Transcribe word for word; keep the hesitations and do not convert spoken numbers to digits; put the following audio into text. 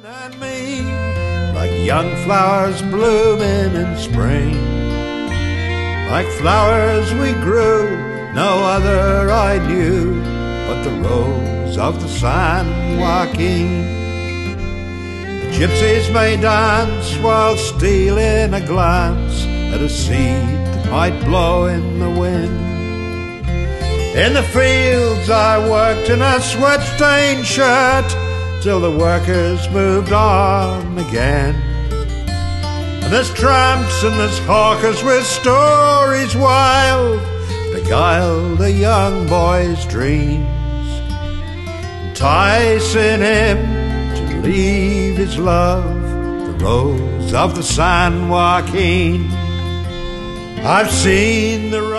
and me, like young flowers blooming in spring. Like flowers we grew, no other I knew but the rose of the San Joaquin. The gypsies may dance while stealing a glance at a seed that might blow in the wind. In the fields I worked in a sweat-stained shirt till the workers moved on again. And there's tramps and there's hawkers with stories wild, beguile the young boy's dreams, enticing him to leave his love, the rose of the San Joaquin. I've seen the